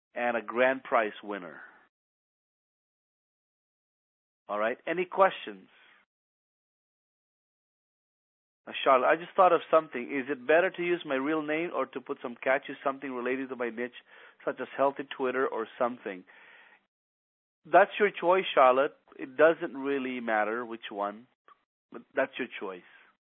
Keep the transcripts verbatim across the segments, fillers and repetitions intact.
and a grand prize winner. All right. Any questions? Now, Charlotte, I just thought of something. Is it better to use my real name or to put some catchy something related to my niche, such as healthy Twitter or something? That's your choice, Charlotte. It doesn't really matter which one, but that's your choice.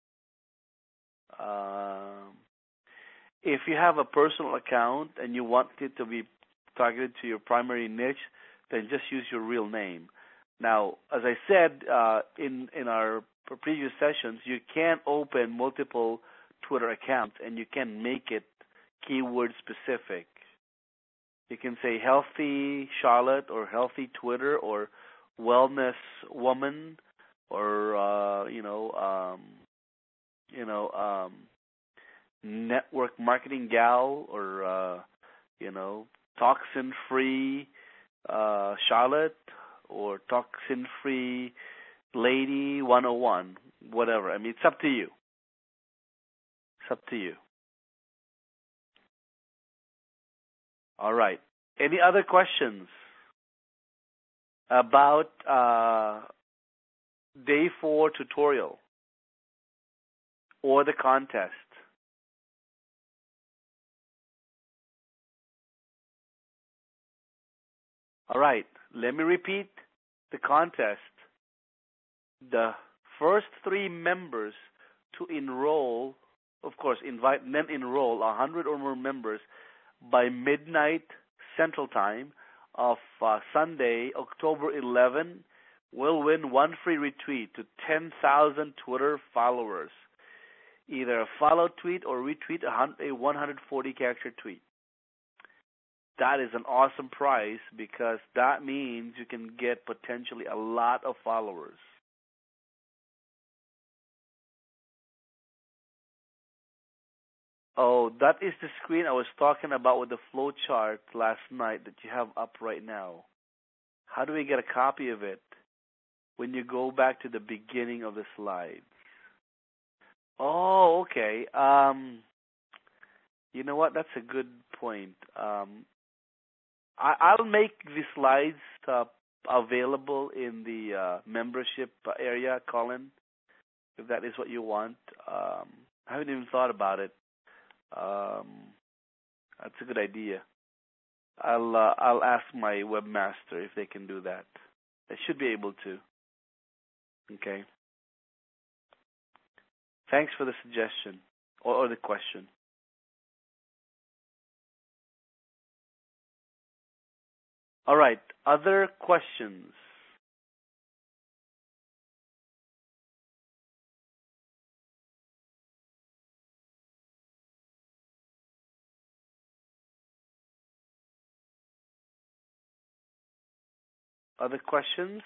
Um, if you have a personal account and you want it to be targeted to your primary niche, then just use your real name. Now, as I said uh, in in our previous sessions, you can open multiple Twitter accounts and you can make it keyword specific. You can say healthy Charlotte or healthy Twitter or wellness woman or uh, you know um, you know um, network marketing gal or uh, you know toxin free uh, Charlotte or toxin free lady one oh one, whatever. I mean, it's up to you. It's up to you. All right. Any other questions about uh, day four tutorial or the contest? All right. Let me repeat the contest. The first three members to enroll, of course, invite and then enroll a hundred or more members by midnight Central Time of uh, Sunday, October eleventh, will win one free retweet to ten thousand Twitter followers. Either a follow tweet or retweet a one hundred forty character tweet. That is an awesome prize because that means you can get potentially a lot of followers. Oh, that is the screen I was talking about with the flow chart last night that you have up right now. How do we get a copy of it? When you go back to the beginning of the slides. Oh, okay. Um, you know what? That's a good point. Um, I, I'll make the slides uh, available in the uh, membership area, Colin, if that is what you want. Um, I haven't even thought about it. Um, that's a good idea. I'll uh, I'll ask my webmaster if they can do that. They should be able to. Okay. Thanks for the suggestion or, or the question. All right. Other questions? Other questions?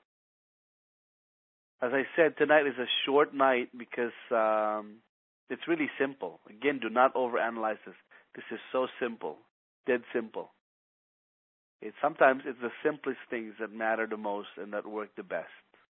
As I said, tonight is a short night because um, it's really simple. Again, do not overanalyze this. This is so simple, dead simple. It sometimes it's the simplest things that matter the most and that work the best.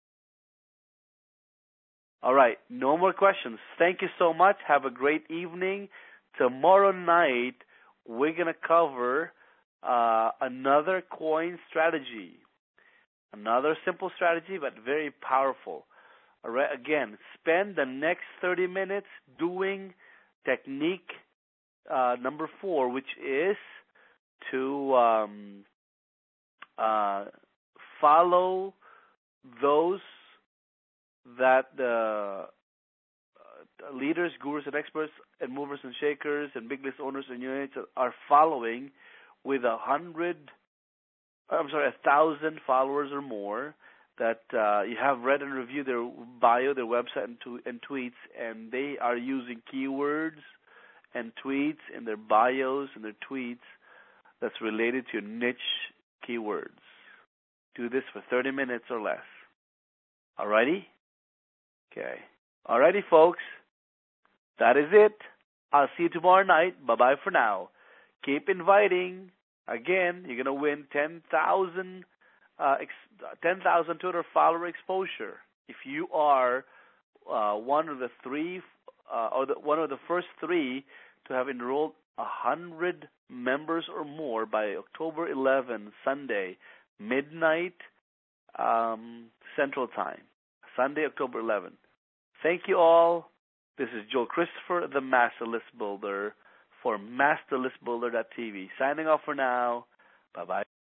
All right, no more questions. Thank you so much. Have a great evening. Tomorrow night we're gonna cover uh, another coin strategy. Another simple strategy, but very powerful. All right, again, spend the next thirty minutes doing technique uh, number four, which is to um, uh, follow those that the uh, leaders, gurus, and experts, and movers and shakers, and big list owners and units are following with a hundred. I'm sorry, a thousand followers or more that uh, you have read and reviewed their bio, their website, and, to, and tweets, and they are using keywords and tweets in their bios and their tweets that's related to your niche keywords. Do this for thirty minutes or less. Alrighty? Okay. Alrighty, folks. That is it. I'll see you tomorrow night. Bye-bye for now. Keep inviting. Again, you're going to win ten thousand uh, ex- ten thousand Twitter follower exposure if you are uh, one of the three, uh, or the, one of the first three to have enrolled one hundred members or more by October eleventh, Sunday, midnight um, Central Time. Sunday, October eleventh. Thank you all. This is Joe Christopher, the Master List Builder, for master list builder dot t v. Signing off for now. Bye-bye.